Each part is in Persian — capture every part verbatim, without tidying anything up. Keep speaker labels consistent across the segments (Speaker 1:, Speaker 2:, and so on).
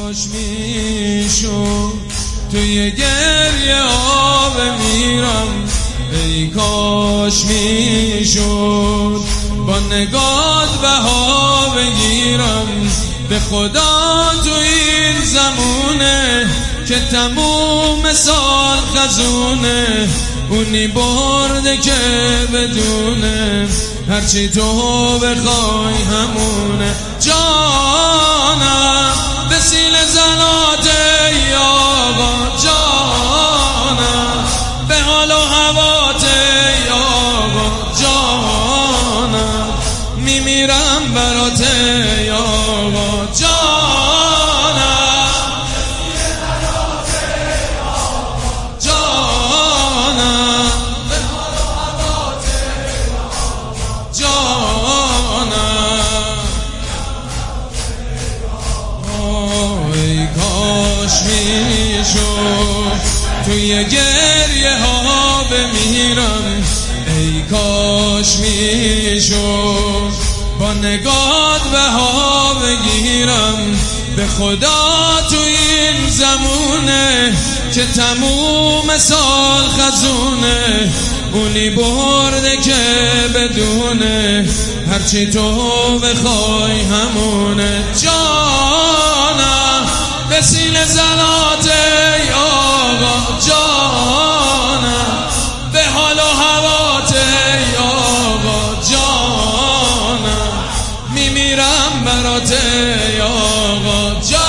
Speaker 1: کاش میشد توی گریه آب میرم، ای کاش میشد با نگات بها بگیرم. به خدا تو این زمونه که تموم سال خزونه، اونی برده که بدونه هرچی تو بخوای همونه. جانم به سیل زنات ای آقا، جانم به حال و هوات ای آقا، جانم میمیرم برات ای آقا، جانم جانم به حال و هوات ای آقا، جانم ای کاش میشد توی گریه ها بمیرم، ای کاش میشد با نگات بها بگیرم. به خدا تو این زمونه که تموم سال خزونه، اونی برده که بدونه هرچی تو بخوای همونه. جانم به سینه زنات ای آقا، جانم به حال و هوات ای آقا، جانم میمیرم برات ای آقا، جانم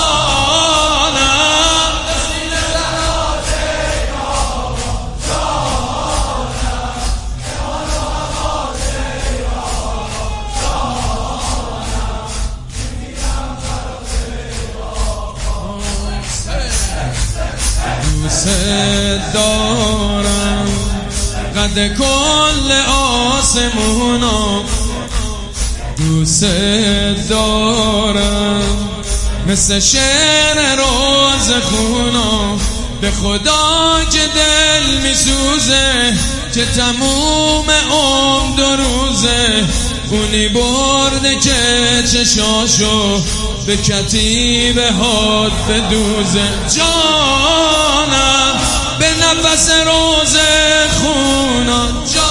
Speaker 1: به سینه زنات ای آقا، جانم به حال و هوات ای آقا، جانم میمیرم برات ای آقا. دوست دارم قد کل آسمونا، دوست دارم مثل شعر روز خونا. به خدا که دل میسوزه که تموم عمر دو روزه، اونی برده که چشاشو به کتیبه هات بدوزه. جانم به نفس روز خونا،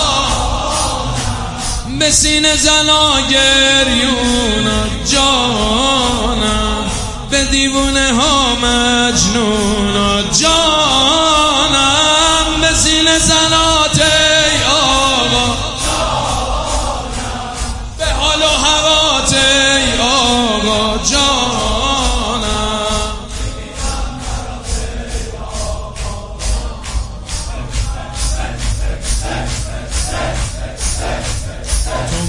Speaker 1: جانم به سینه زنا گریونا، جانم به دیوونه ها مجنونا، جانم به سینه زنات ای آقا، جانم به حال و هوات ای آقا، جانم تو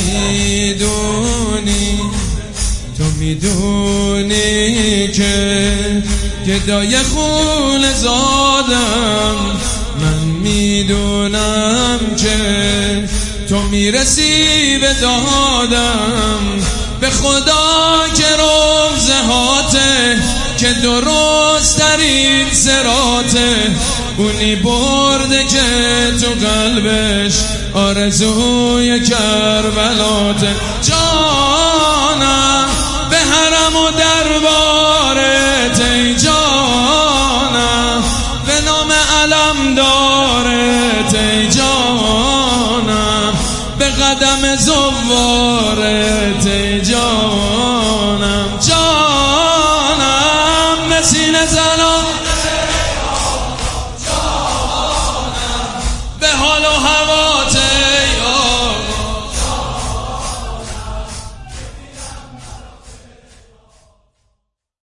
Speaker 1: میدونی تو میدونی که گدای خون زادم، من میدونم که تو میرسی به دادم. به خدا که روزه هاته که درست در این سراته، اونی برده که تو قلبش آرزوی کربلاته. جانم به حرم و دربارت ای جانم، به نام علم دارت ای جانم، به قدم زوارت ای جانم، جانم به سینه زنان، جانم به حال و هوا